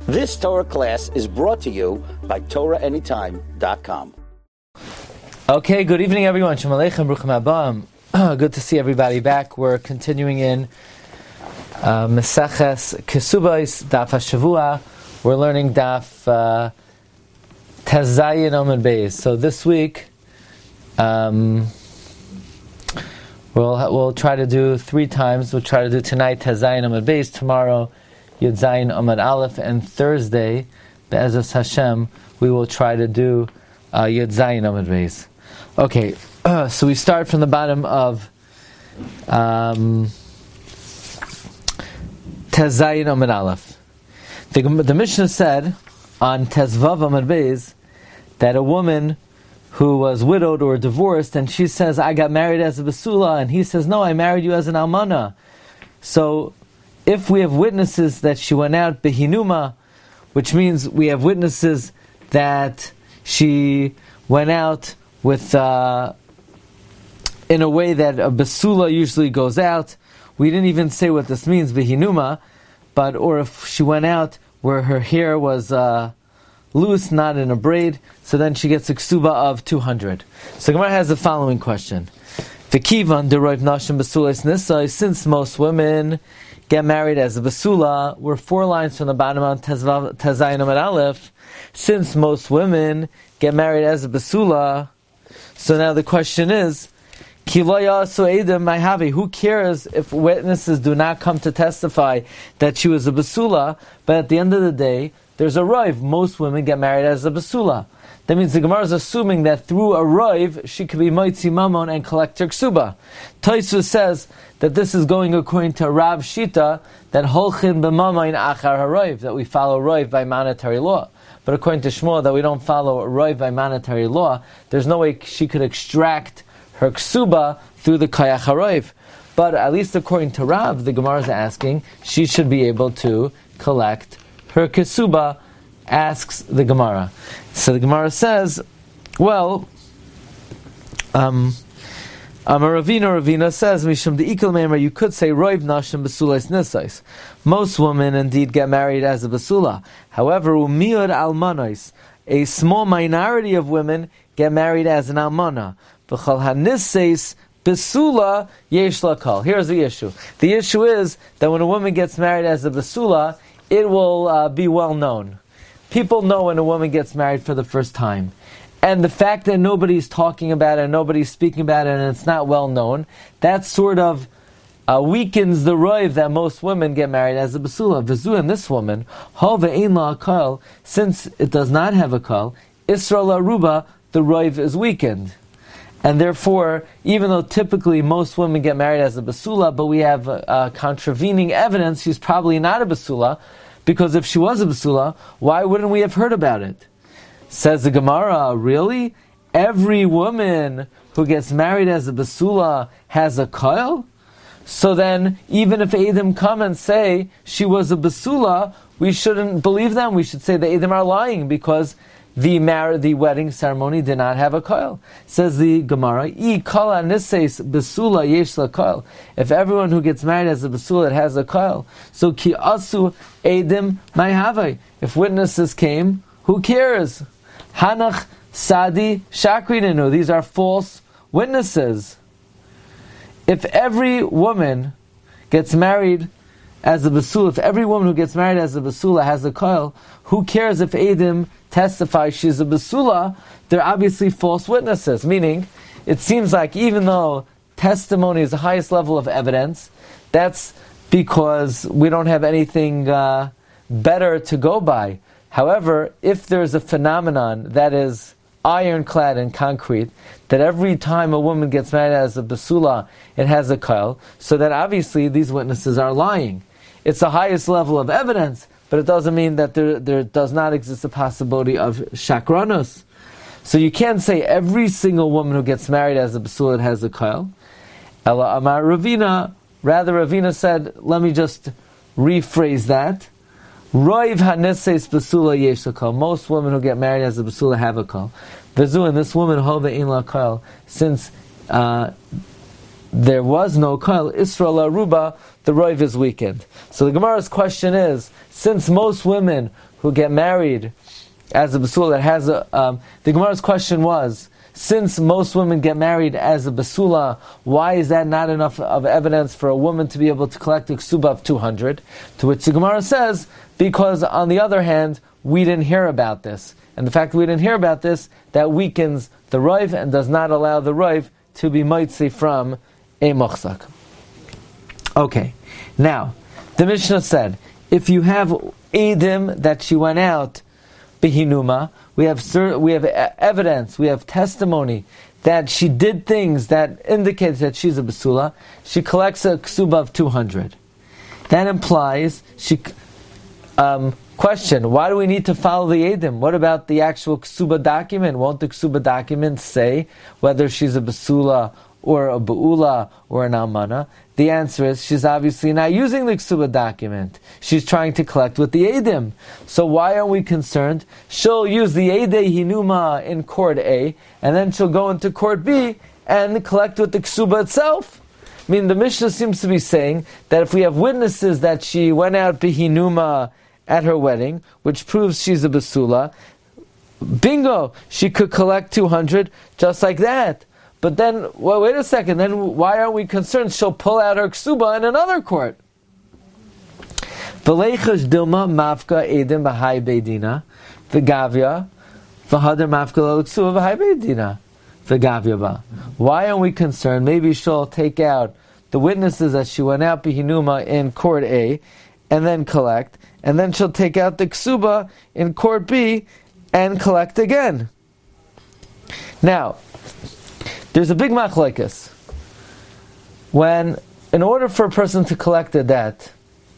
This Torah class is brought to you by TorahAnytime.com. Okay, good evening everyone. Shalom Aleichem, Bruchim Haba. Good to see everybody back. We're continuing in Meseches Kesubos, Daf HaShavua. We're learning Daf Tezayin Amud Beis. So this week, we'll try to do 3 times. We'll try to do tonight Tezayin Amud Beis, tomorrow Yud Zayin Amud Aleph, and Thursday, Be'ezus Hashem, we will try to do Yud Zayin Amud Beis. Okay, so we start from the bottom of Tezayin Amud Aleph. The Mishnah said on Tezvav Amud Beis that a woman who was widowed or divorced, and she says, I got married as a basula, and he says, no, I married you as an almana. So if we have witnesses that she went out behinuma, which means we have witnesses that she went out with in a way that a basula usually goes out. We didn't even say what this means, behinuma, or if she went out where her hair was loose, not in a braid, so then she gets a ksuba of 200. So Gemara has the following question. V'kivan deroiv nashim basulas nisai, since most women get married as a basula, we're 4 lines from the bottom of Tezayin Amud Aleph. Since most women get married as a basula, so now the question is, who cares if witnesses do not come to testify that she was a basula, but at the end of the day, there's a roiv. Most women get married as a basula. That means the Gemara is assuming that through a roiv, she could be moitzi mamon and collect her ksuba. Tosfos says that this is going according to Rav Shita, that holchin b'mamayin achar haroiv, that we follow roiv by monetary law. But according to Shmuel, that we don't follow roiv by monetary law, there's no way she could extract her ksuba through the kayach haroiv. But at least according to Rav, the Gemara is asking, she should be able to collect her ksuba, asks the Gemara. So the Gemara says, well, Ravina says, Mishum de Ikal Meimer, you could say roiv nashim basulas nisais. Most women indeed get married as a basula. However, umiud almanos, a small minority of women get married as an almana. V'chal hanisais basula yesh lakal. Here's the issue. The issue is that when a woman gets married as a basula, it will be well known. People know when a woman gets married for the first time. And the fact that nobody's talking about it, and nobody's speaking about it, and it's not well known, that sort of weakens the roiv that most women get married as a basula. V'zu, and this woman, hove ein la akal, since it does not have a kal, isra la ruba, the roiv is weakened. And therefore, even though typically most women get married as a basula, but we have contravening evidence, she's probably not a basula, because if she was a basula, why wouldn't we have heard about it? Says the Gemara, really? Every woman who gets married as a basula has a koil? So then, even if Eidim come and say she was a basula, we shouldn't believe them. We should say the Eidim are lying because the wedding ceremony did not have a koil. Says the Gemara, I kala nises basula yesh la koil. If everyone who gets married as a basula, it has a koil. So ki asu Eidim may have. If witnesses came, who cares? Hanach Sadi Shakrinenu. These are false witnesses. If every woman gets married as a basula, if every woman who gets married as a basula has a koil, who cares if Eidim testify she's a basula? They're obviously false witnesses. Meaning, it seems like even though testimony is the highest level of evidence, that's because we don't have anything better to go by. However, if there's a phenomenon that is ironclad and concrete, that every time a woman gets married as a basula, it has a koil, so that obviously these witnesses are lying. It's the highest level of evidence, but it doesn't mean that there does not exist a possibility of shakranos. So you can't say every single woman who gets married as a basula has a koil. Ela Amar Ravina, rather Ravina said, let me just rephrase that. Roiv haneses basula yesh lakal. Most women who get married as a basula have a kal. V'zu, and this woman hove in lakal, since there was no Kal Israel Aruba, the Roiv is weakened. So the Gemara's question is, since most women who get married as a Basula that has the Gemara's question was, since most women get married as a Basula, why is that not enough of evidence for a woman to be able to collect a Ksuba of 200? To which the Gemara says, because on the other hand, we didn't hear about this. And the fact that we didn't hear about this, that weakens the Roiv and does not allow the Roiv to be Moitzi from a Mochzak. Okay, now, the Mishnah said, if you have Eidim that she went out, Behinuma, we have evidence, we have testimony that she did things that indicates that she's a Basula, she collects a Ksuba of 200. That implies, question, why do we need to follow the Eidim? What about the actual Ksuba document? Won't the Ksuba document say whether she's a Basula or a Ba'ula or an Almana? The answer is, she's obviously not using the Ksuba document. She's trying to collect with the Eidim. So why are we concerned? She'll use the Eidei Hinuma in court A, and then she'll go into court B and collect with the Ksuba itself. I mean, the Mishnah seems to be saying that if we have witnesses that she went out Behinuma at her wedding, which proves she's a Basula, bingo, she could collect 200 just like that. But then, well, wait a second, then why aren't we concerned she'll pull out her ksuba in another court? V'leichash dilma mafka edim b'hai beidina v'gavya v'hadar mafka lo ksuba b'hai beidina v'gavya ba. Why aren't we concerned? Maybe she'll take out the witnesses that she went out b'hinuma in court A and then collect, and then she'll take out the ksuba in court B and collect again. Now, there's a big machlokes. When, in order for a person to collect a debt,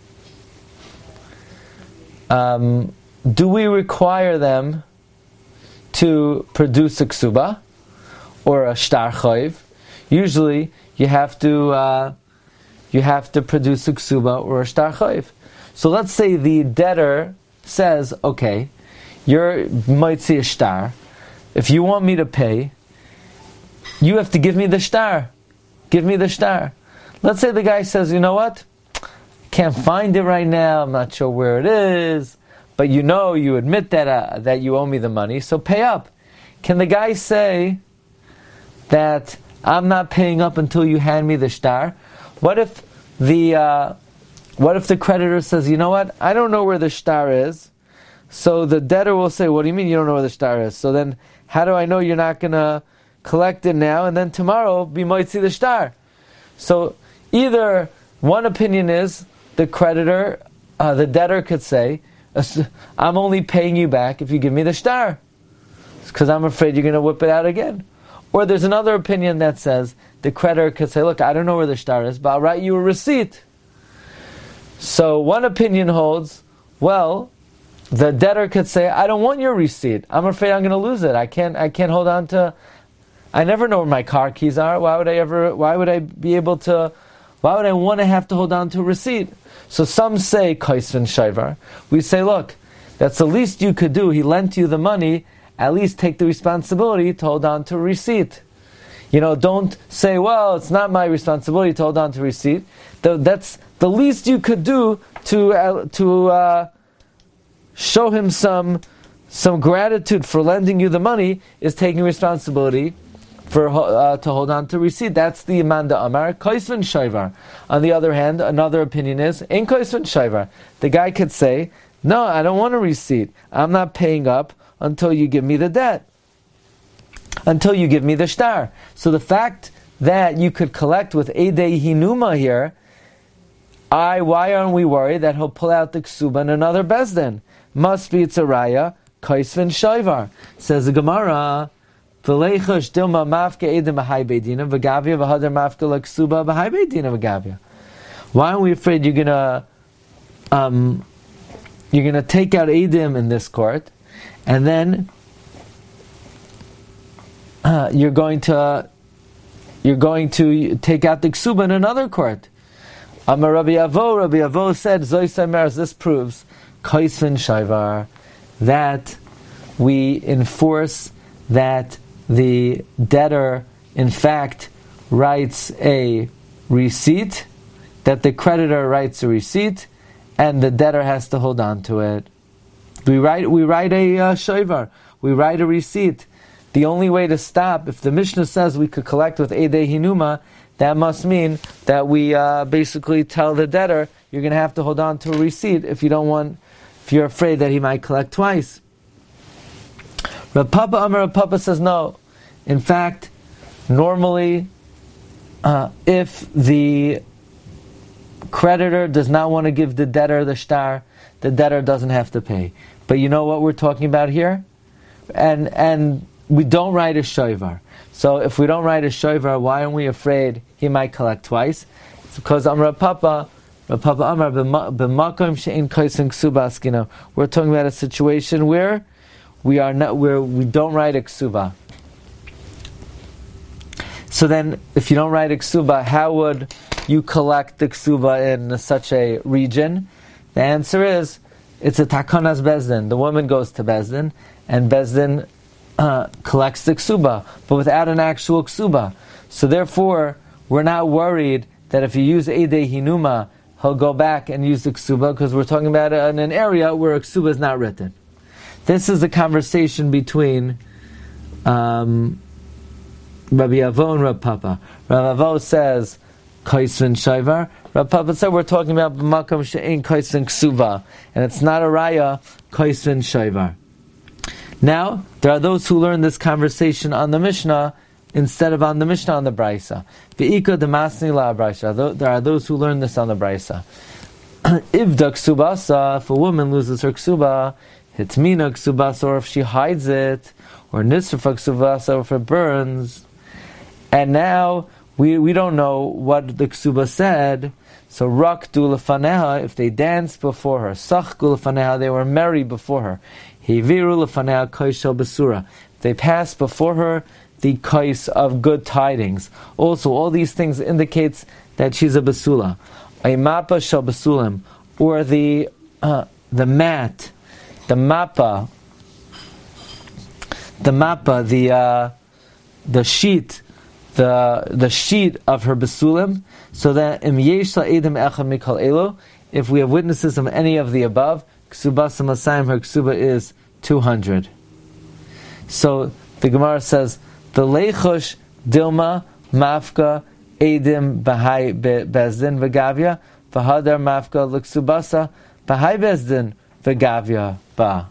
do we require them to produce a ksuba or a shtar chayv? Usually, you have to produce a ksuba or a shtar chayv. So let's say the debtor says, okay, you might see a shtar. If you want me to pay, you have to give me the shtar. Give me the shtar. Let's say the guy says, you know what? Can't find it right now. I'm not sure where it is. But you admit that you owe me the money, so pay up. Can the guy say that I'm not paying up until you hand me the shtar? What if the creditor says, you know what? I don't know where the shtar is. So the debtor will say, what do you mean you don't know where the shtar is? So then, how do I know you're not going to collect it now, and then tomorrow be moitzi the shtar? So either one opinion is the creditor, the debtor could say, I'm only paying you back if you give me the shtar, because I'm afraid you're going to whip it out again. Or there's another opinion that says the creditor could say, look, I don't know where the shtar is, but I'll write you a receipt. So one opinion holds, well, the debtor could say, I don't want your receipt. I'm afraid I'm going to lose it. I can't hold on to. I never know where my car keys are. Why would I want to have to hold on to a receipt? So some say, Kaisvin Shaivar. We say, look, that's the least you could do. He lent you the money, at least take the responsibility to hold on to a receipt. Don't say, well, it's not my responsibility to hold on to a receipt. That's the least you could do to show him some gratitude for lending you the money, is taking responsibility to hold on to receipt. That's the Amanda Amar, Kaisvin Shaivar. On the other hand, another opinion is, in Kaisvin Shaivar, the guy could say, no, I don't want a receipt. I'm not paying up until you give me the debt. Until you give me the shtar. So the fact that you could collect with Eidei Hinuma here, why aren't we worried that he'll pull out the ksuba in another bezdin? Must be it's a raya, Kaisvin Shaivar. Says the Gemara, V'leichash dilma mafke edim b'hai beidina v'gavya v'hadar mafke l'ksuba b'hai beidina v'gavya. Why aren't we afraid you're gonna take out edim in this court, and then you're going to take out the ksuba in another court? Amar Rabbi Avo said, Zoisai Meres, this proves Kaisvin Shaivar, that we enforce that the debtor, in fact, writes a receipt, that the creditor writes a receipt, and the debtor has to hold on to it. We write a shoivar. We write a receipt. The only way to stop, if the Mishnah says we could collect with Eidei Hinuma, that must mean that we basically tell the debtor, you're going to have to hold on to a receipt if you're afraid that he might collect twice. Rav Papa says no. In fact, normally, if the creditor does not want to give the debtor the shtar, the debtor doesn't have to pay. But you know what we're talking about here? And we don't write a shoivar. So if we don't write a shoivar, why aren't we afraid he might collect twice? It's because Rav Papa Amar b'makom she'en kaisin ksuba askina. We're talking about a situation where we don't write a ksuba. So then, if you don't write a ksuba, how would you collect the ksuba in such a region? The answer is, it's a takanas bezdin. The woman goes to bezdin, and bezdin collects the ksuba, but without an actual ksuba. So therefore, we're not worried that if you use Eidei Hinuma, he'll go back and use the ksuba, because we're talking about in an area where a ksuba is not written. This is the conversation between Rabbi Avo and Rav Papa. Rav Avo says, Kaisvin Shaivar. Rav Papa said, we're talking about B'makam She'en Kaisvin Ksuba, and it's not a raya, Kaisvin Shaivar. Now, there are those who learn this conversation on the Mishnah instead of on the Mishnah on the Braisa. V'ika demasni la Braisa. There are those who learn this on the Braisa. If the ksubasa, if a woman loses her ksuba, hitmina ksubasa, or if she hides it, or nisrafa ksubasa, or if it burns, and now we don't know what the ksuba said. So rakdu lefaneha, if they danced before her, sachku lefaneha, they were merry before her. Hiviru lefaneha kaishel basura, they passed before her the kais of good tidings. Also, all these things indicates that she's a basula. A mappa shel basulim, or the mat, the mappa, the sheet, the sheet of her basulim. So that im yesh edim echad mikol elo, if we have witnesses of any of the above, ksubasa masayim, her ksuba is 200. So the Gemara says, the leichosh dilma mafka edim bahai bezdin v'gavya v'hadar mafka l'ksubasa bahai bezdin v'gavya ba.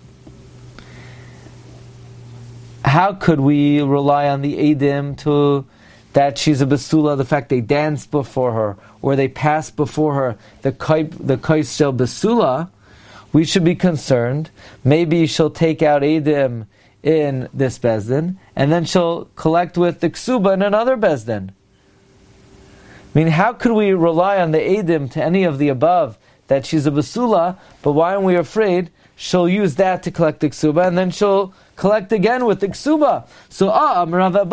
How could we rely on the edim to that she's a basula, the fact they danced before her or they passed before her, the kais shel basula? We should be concerned. Maybe she'll take out edim in this bezdin, and then she'll collect with the ksuba in another bezdin. I mean, how could we rely on the edim to any of the above that she's a basula, but why aren't we afraid she'll use that to collect the ksuba, and then she'll collect again with the ksuba? So, Rav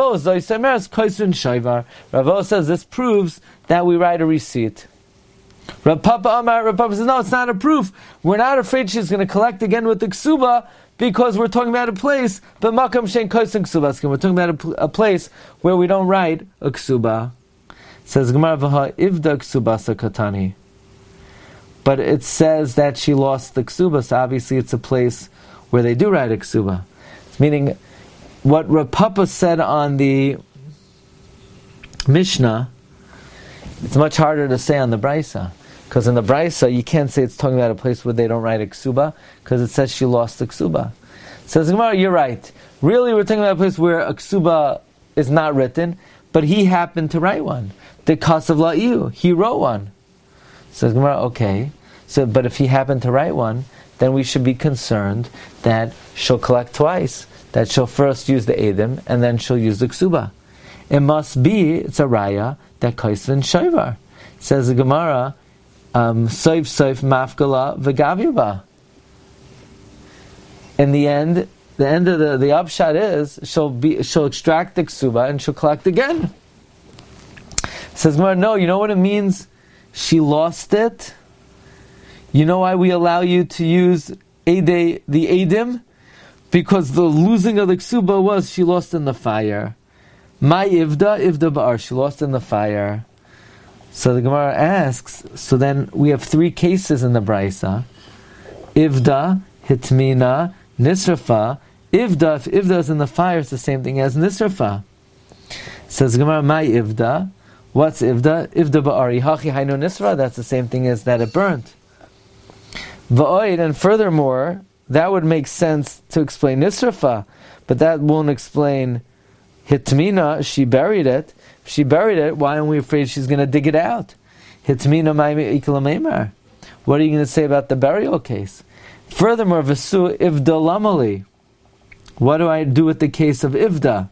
Avo says this proves that we write a receipt. Rav Papa says, no, it's not a proof. We're not afraid she's going to collect again with the ksuba, because we're talking about a place, but makam shein kosin ksubaskin. We're talking about a place where we don't write a ksuba. Says Gemara v'ha ivda ksubasa katani. But it says that she lost the ksuba, so obviously it's a place where they do write a ksuba. Meaning, what Rav Papa said on the Mishnah, it's much harder to say on the Braisa. Because in the Braisa, you can't say it's talking about a place where they don't write a ksuba, because it says she lost the ksuba. Says Gemara, you're right. Really, we're talking about a place where a ksuba is not written, but he happened to write one. The Kasav La'iu, he wrote one. Says Gemara, okay. So, but if he happened to write one, then we should be concerned that she'll collect twice. That she'll first use the edim, and then she'll use the ksuba. It must be, it's a raya, that kaisvin shayvar. Says the Gemara, soif mafgala v'gavyaba. In the end of the upshot is she'll extract the ksuba and she'll collect again. Says Gemara, no, you know what it means? She lost it. You know why we allow you to use the edim? Because the losing of the ksuba was she lost in the fire. My Ivda ba'ar, she lost in the fire. So the Gemara asks, so then we have three cases in the Braisa. Ivda, Hitmina, Nisrafa. Ivda, if Ivda is in the fire, it's the same thing as Nisrafa. Says Gemara, my Ivda. What's Ivda? Ivda ba'ari hachi hainu nisra. That's the same thing as that it burnt. Va'oid, and furthermore, that would make sense to explain Nisrafa, but that won't explain Hitmina. She buried it. If she buried it, why aren't we afraid she's going to dig it out? Hitmina ma'imi ikla meimar. What are you going to say about the burial case? Furthermore, Vesu Ivda lamali. What do I do with the case of Ivda?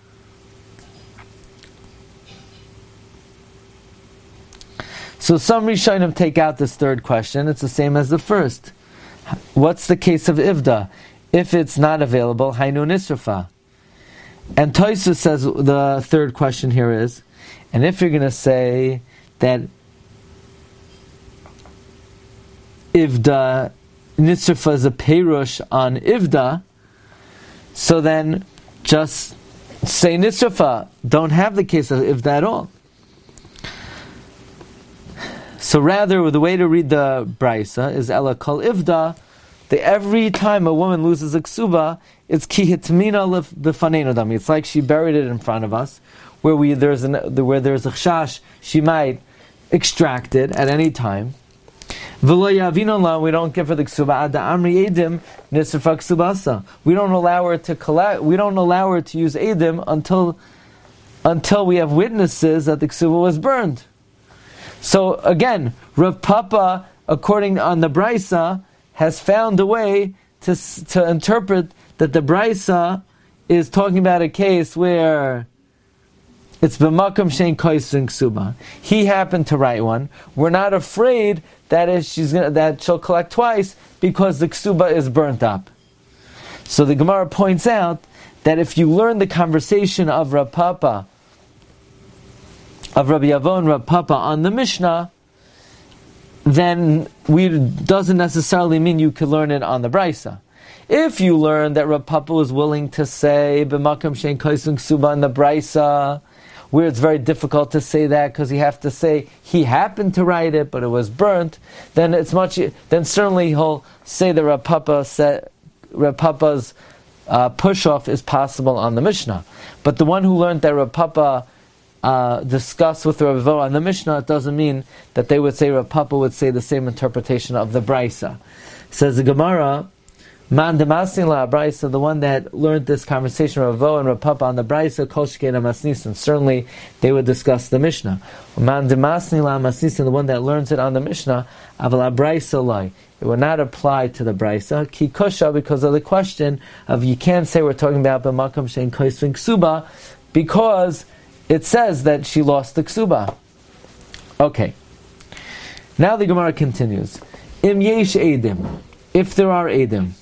So some Rishonim take out this third question. It's the same as the first. What's the case of Ivda? If it's not available, Hainu Nisrafa. And Tosfos says the third question here is, and if you're going to say that Ivda, Nisrafa is a Perush on Ivda, so then just say Nisrafa. Don't have the case of Ivda at all. So rather, the way to read the Braisa is Ela Kol Ivda. Every time a woman loses a ksuba, it's ki hitmina b'faneinu dami. It's like she buried it in front of us, where there's a chash, she might extract it at any time. V'lo yavinu la, we don't give her the ksuba ad amri edim nisrafa ksubasa. We don't allow her to collect. We don't allow her to use edim until we have witnesses that the ksuba was burned. So again, Rav Papa, according on the Braisa, has found a way to interpret that the Braisa is talking about a case where it's b'makam shein koisen ksuba. He happened to write one. We're not afraid that she'll collect twice because the ksuba is burnt up. So the Gemara points out that if you learn the conversation of Rav Papa, of Rabbi Yavo and Rav Papa on the Mishnah, then doesn't necessarily mean you could learn it on the Braisa. If you learn that Rav Papa was willing to say b'makam shein koisen ksuba in the Braisa, where it's very difficult to say that because you have to say he happened to write it but it was burnt, then certainly he'll say that Rav Papa's push-off is possible on the Mishnah. But the one who learned that Rav Papa discuss with Rav Vo on the Mishnah, it doesn't mean that they would say Rav Papa would say the same interpretation of the Braisa. Says the Gemara, Man demasni la Braisa, the one that learned this conversation Rav Vo and Rav Papa on the Braisa, Kol shkeina masnisin. Certainly they would discuss the Mishnah. Man demasni la masnisin, the one that learns it on the Mishnah, aval Braisa lai. It would not apply to the Braisa, ki kusha, because of the question of you can't say we're talking about b'makam shein koisen ksuba, because it says that she lost the ksuba. Okay. Now the Gemara continues. Im yesh edim. If there are edim.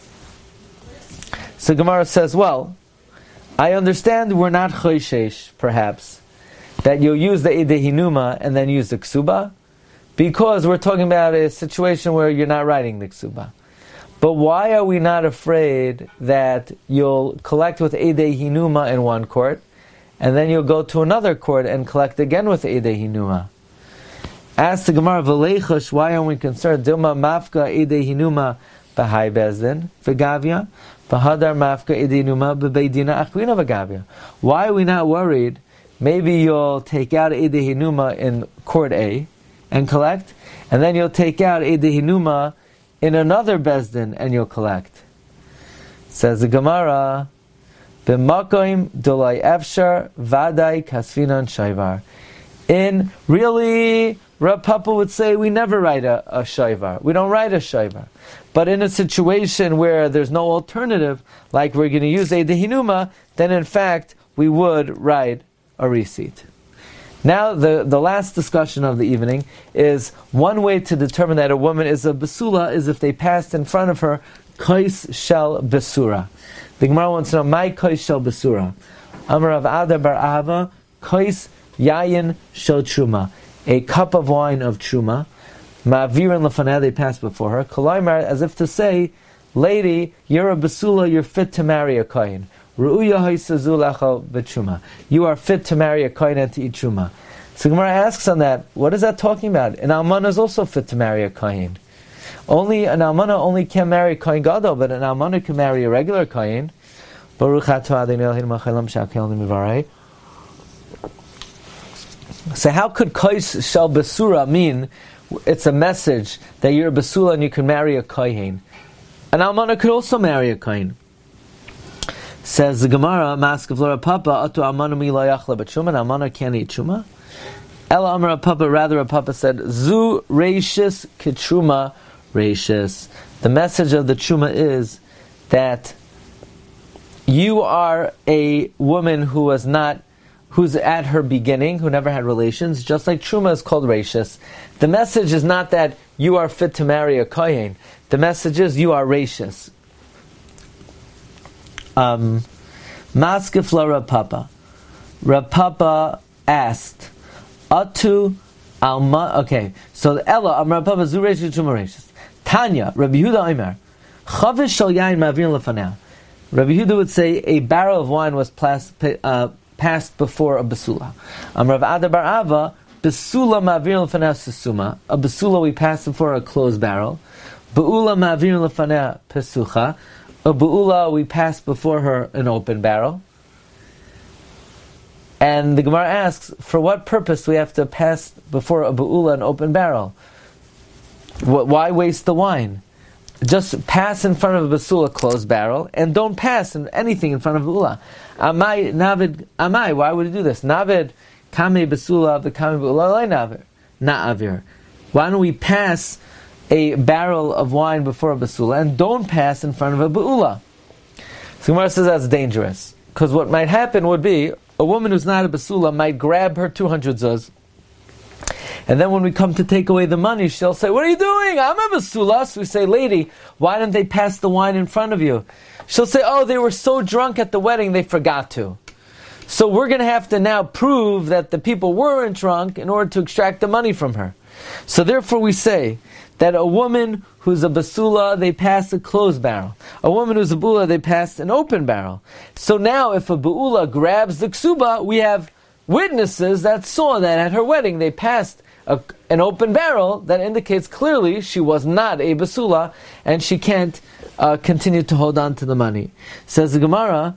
So Gemara says, well, I understand we're not choishesh, perhaps, that you'll use the edei hinuma and then use the ksuba, because we're talking about a situation where you're not writing the ksuba. But why are we not afraid that you'll collect with edei hinuma in one court, and then you'll go to another court and collect again with Edei Hinuma? Ask the Gemara, V'leichush, why aren't we concerned? Dilma mafka Edei Hinuma b'hai bezdin v'gavya, v'hadar mafka Edei Hinuma b'beidina achvina v'gavya. Why are we not worried? Maybe you'll take out Edei Hinuma in court A and collect, and then you'll take out Edei Hinuma in another bezdin and you'll collect. Says the Gemara, B'makoim dolai efshar vadai kasfinan shayvar. In really, Rav Papa would say we never write a shayvar. We don't write a shayvar. But in a situation where there's no alternative, like we're going to use Edei Hinuma, then in fact we would write a receipt. Now the last discussion of the evening is one way to determine that a woman is a basula is if they passed in front of her kais shel besura. The Gemara wants to know, my kais shel besura. Amar Rav Ada bar Ahava, kais yayin shel truma. A cup of wine of truma. Ma'avirin lefaneh, they passed before her. Kolaymar, as if to say, lady, you're a basula, you're fit to marry a kohen. Ru'uya haisazu lecha b'truma. You are fit to marry a kohen and to eat truma. So Gemara asks on that, what is that talking about? An almana is also fit to marry a kohen. Only an almana only can marry a kohen gadol, but an almana can marry a regular kohen. Baruch atah Adonai Eloheinu melech haolam she'akelnu mivarei. So how could kois shel basura mean it's a message that you're a basula and you can marry a kohen? An almana could also marry a kohen. Says the Gemara, Maskav Lora Papa, Atu almana mi lo yachla b'truma, an almana can't eat truma. Ela Amar Papa, rather a Papa said, Zu reishis kitruma reishis. The message of the truma is that you are a woman who's at her beginning, who never had relations, just like truma is called reishis. The message is not that you are fit to marry a kohen. The message is you are reishis. Maskef la Rav Papa. Rav Papa asked, Atu alma. Okay, so Ella Rav Papa zu reishis truma reishis. Tanya Rabbi Yehuda Omer, Chavish shel yain ma'avin lefaneh. Rabbi Yehuda would say a barrel of wine was passed before a basula. Rav Ada bar Ava, basula ma'avin lefaneh susuma. A basula we pass before a closed barrel. Be'ula ma'avin lefaneh pesucha. A be'ula we pass before her an open barrel. And the Gemara asks, for what purpose do we have to pass before a be'ula an open barrel? Why waste the wine? Just pass in front of a basula closed barrel, and don't pass anything in front of a be'ula. Amai, navid, amai, why would you do this? Navid, kame basula, the kame be'ula, lai navid, na'avir. Why don't we pass a barrel of wine before a basula and don't pass in front of a be'ula? So Gemara says that's dangerous, because what might happen would be a woman who's not a basula might grab her 200 zuz, and then when we come to take away the money, she'll say, what are you doing? I'm a basula. So we say, lady, why didn't they pass the wine in front of you? She'll say, oh, they were so drunk at the wedding they forgot to. So we're going to have to now prove that the people weren't drunk in order to extract the money from her. So therefore we say that a woman who's a basula, they pass a closed barrel. A woman who's a be'ula, they pass an open barrel. So now if a be'ula grabs the ksuba, we have witnesses that saw that at her wedding they passed an open barrel that indicates clearly she was not a basula and she can't continue to hold on to the money. Says the Gemara,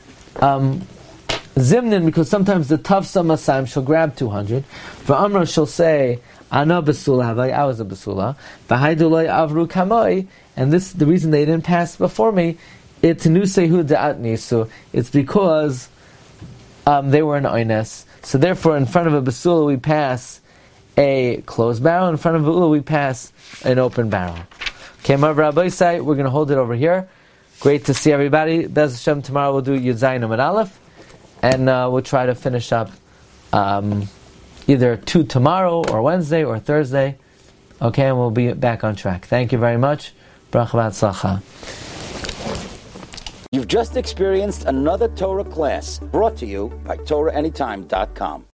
Zimnin, because sometimes the tafsa masayim, she'll grab 200. For Amra, she'll say, Ana basula, I was a basula. V'haiduloi avru kamoi, and this, the reason they didn't pass before me, it's nusehu da'atni, so it's because they were an oines. So therefore, in front of a basula we pass a closed barrel, in front of a be'ula we pass an open barrel. Okay, Marv Rabbi say we're going to hold it over here. Great to see everybody. Bez Hashem, tomorrow we'll do Yud Zayin Amud Aleph, and we'll try to finish up either tomorrow or Wednesday or Thursday. Okay, and we'll be back on track. Thank you very much. Bracha v'atzlacha. You've just experienced another Torah class brought to you by TorahAnytime.com.